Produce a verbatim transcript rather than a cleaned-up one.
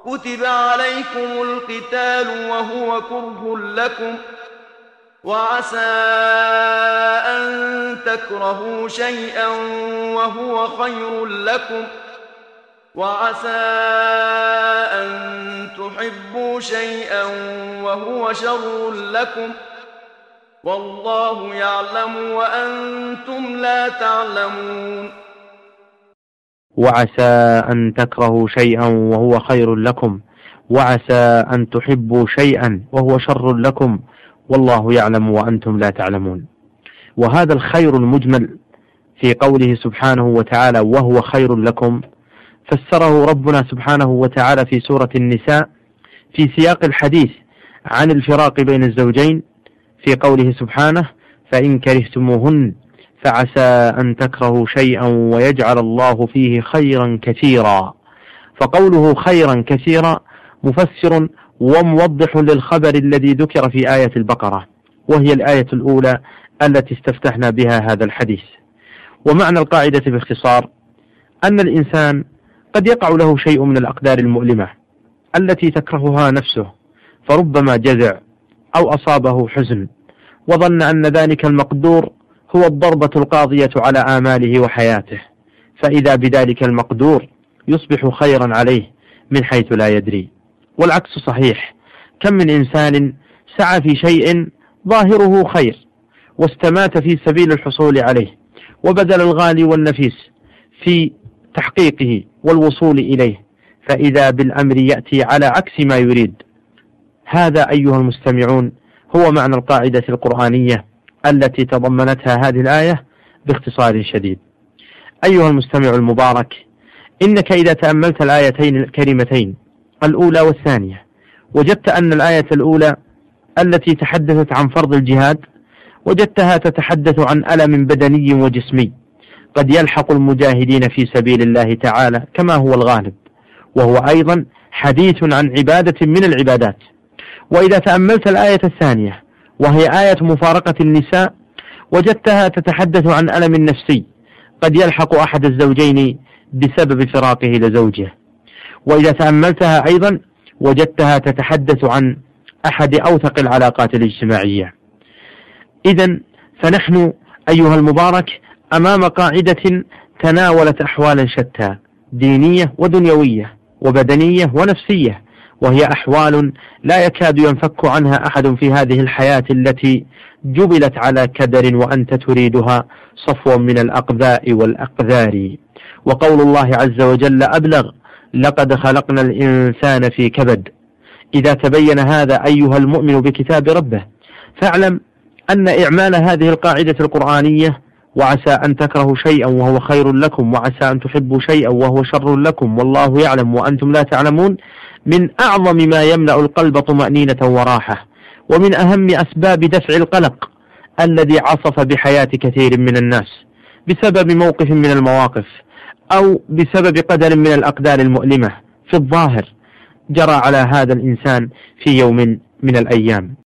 كتب عليكم القتال وهو كره لكم وعسى أن تكرهوا شيئا وهو خير لكم وعسى أن تحبوا شيئا وهو شر لكم والله يعلم وأنتم لا تعلمون. وعسى أن تكرهوا شيئا وهو خير لكم وعسى أن تحبوا شيئا وهو شر لكم والله يعلم وأنتم لا تعلمون. وهذا الخير المجمل في قوله سبحانه وتعالى وهو خير لكم فسره ربنا سبحانه وتعالى في سورة النساء في سياق الحديث عن الفراق بين الزوجين في قوله سبحانه فإن كرهتموهن فعسى أن تكرهوا شيئا ويجعل الله فيه خيرا كثيرا. فقوله خيرا كثيرا مفسر وموضح للخبر الذي ذكر في آية البقرة وهي الآية الأولى التي استفتحنا بها هذا الحديث. ومعنى القاعدة باختصار أن الإنسان قد يقع له شيء من الأقدار المؤلمة التي تكرهها نفسه فربما جزع أو أصابه حزن وظن أن ذلك المقدور هو الضربة القاضية على آماله وحياته، فإذا بذلك المقدور يصبح خيرا عليه من حيث لا يدري. والعكس صحيح، كم من إنسان سعى في شيء ظاهره خير واستمات في سبيل الحصول عليه وبذل الغالي والنفيس في تحقيقه والوصول إليه، فإذا بالأمر يأتي على عكس ما يريد. هذا أيها المستمعون هو معنى القاعدة القرآنية التي تضمنتها هذه الآية باختصار شديد. أيها المستمع المبارك، إنك إذا تأملت الآيتين الكريمتين الأولى والثانية وجدت أن الآية الأولى التي تحدثت عن فرض الجهاد وجدتها تتحدث عن ألم بدني وجسمي قد يلحق المجاهدين في سبيل الله تعالى كما هو الغالب، وهو أيضا حديث عن عبادة من العبادات. وإذا تأملت الآية الثانية وهي آية مفارقة النساء وجدتها تتحدث عن ألم نفسي قد يلحق أحد الزوجين بسبب فراقه لزوجه. وإذا تأملتها أيضا وجدتها تتحدث عن أحد أوثق العلاقات الاجتماعية. إذن فنحن أيها المبارك أمام قاعدة تناولت أحوالا شتى دينية ودنيوية وبدنية ونفسية، وهي أحوال لا يكاد ينفك عنها أحد في هذه الحياة التي جبلت على كدر وأنت تريدها صفوا من الأقذاء والأقذار. وقول الله عز وجل أبلغ لقد خلقنا الإنسان في كبد. إذا تبين هذا أيها المؤمن بكتاب ربه فاعلم أن إعمال هذه القاعدة القرآنية وعسى أن تكرهوا شيئا وهو خير لكم وعسى أن تحبوا شيئا وهو شر لكم والله يعلم وأنتم لا تعلمون من أعظم ما يملأ القلب طمأنينة وراحة، ومن أهم أسباب دفع القلق الذي عصف بحياة كثير من الناس بسبب موقف من المواقف أو بسبب قدر من الأقدار المؤلمة في الظاهر جرى على هذا الإنسان في يوم من الأيام.